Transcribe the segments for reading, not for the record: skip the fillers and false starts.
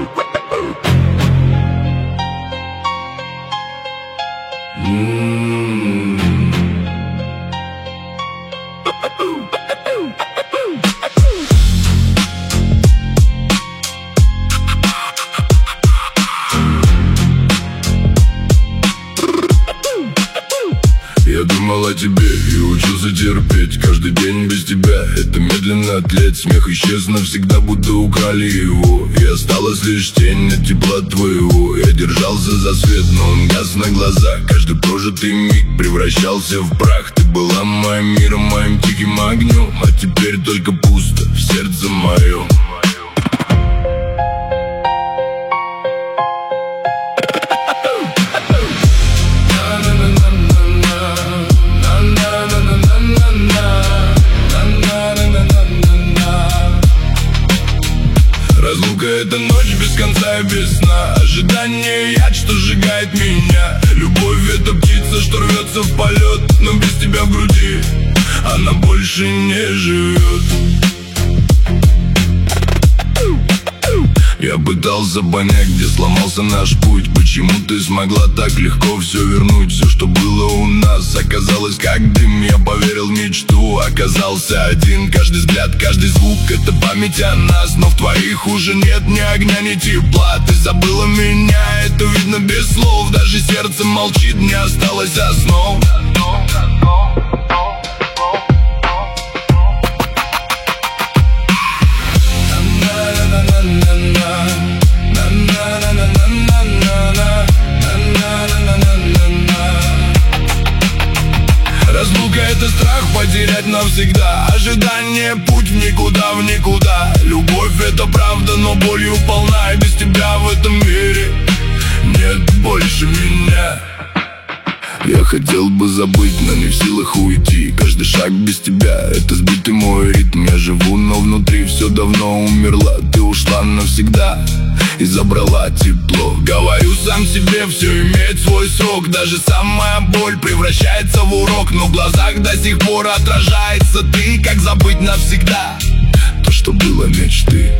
Я думал о тебе и учился терпеть. Каждый день без тебя — это медленно тлеть. Смех исчез навсегда, будто украли его, и осталась лишь тень от тепла твоего. Я держался за свет, но он гас на глазах. Каждый прожитый миг превращался в прах. Ты была моим миром, моим тихим огнем, а теперь только пусто в сердце моем. Разлука — это ночь без конца и без сна. Ожидание — яд, что сжигает меня. Любовь — это птица, что рвется в полет, но без тебя в груди она больше не живет. Я пытался понять, где сломался наш путь. Почему ты смогла так легко все вернуть? Все, что было у нас, оказалось как дым. Я поверил в мечту, оказался один. Каждый взгляд, каждый звук — это память о нас. Но в твоих уже нет ни огня, ни тепла. Ты забыла меня, это видно без слов. Даже сердце молчит, не осталось основ. Разлука — это страх потерять навсегда. Ожидание — путь в никуда, в никуда. Любовь — это правда, но болью полна. И без тебя в этом мире нет больше меня. Я хотел бы забыть, но не в силах уйти. Каждый шаг без тебя — это сбитый мой ритм. Я живу, но внутри все давно умерла. Ты ушла навсегда и забрала тепло. Говорю сам себе, все имеет свой срок. Даже самая боль превращается в урок. Но в глазах до сих пор отражается ты. Как забыть навсегда то, что было мечты?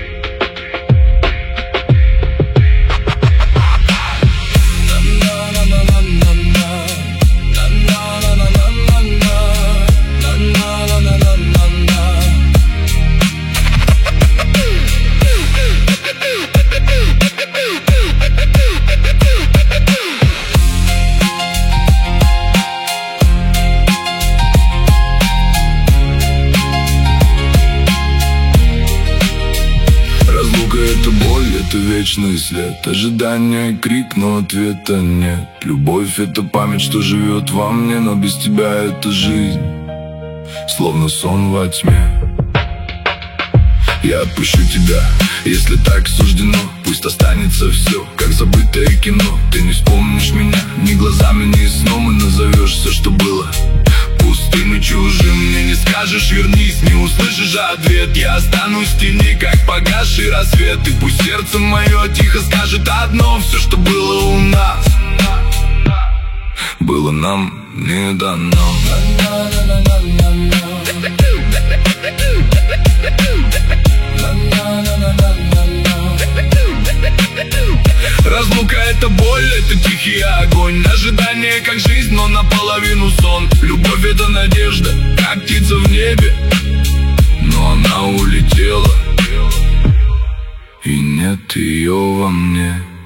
Это боль, это вечный след. Ожидание, крик, но ответа нет. Любовь — это память, что живет во мне. Но без тебя это жизнь, словно сон во тьме. Я отпущу тебя, если так суждено. Пусть останется все, как забытое кино. Ты не вспомнишь меня ни глазами, ни сном. И назовешь все, что было, пустым и чужим. Мне не скажешь вернись, не услышишь ответ. Я останусь в тени, как погасший рассвет. И пусть сердце мое тихо скажет одно: все, что было у нас, было нам не дано. Разлука — это боль, это тихий огонь. Ожидание как жизнь, но наполовину сон. Любовь — это надежда, как птица в небе, но она улетела, и нет ее во мне.